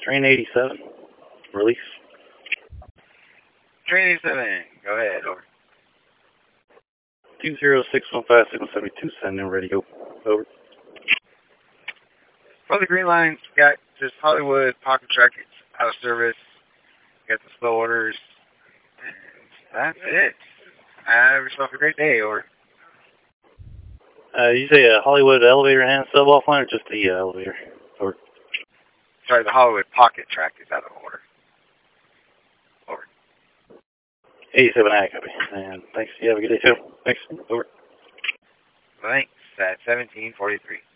Train 87. Release. Train 87, go ahead, over. 20615-672, send in radio. Over. For the green lines, got just Hollywood, Pocket Track, out of service. Got the slow orders. And that's it. Have yourself a great day, over. You say a Hollywood elevator and sub offline, or just the elevator? Over. Sorry, the Hollywood Pocket Track is out of order. Over. 87, I copy. And thanks. You have a good day, too. Thanks. Over. Thanks. At 1743.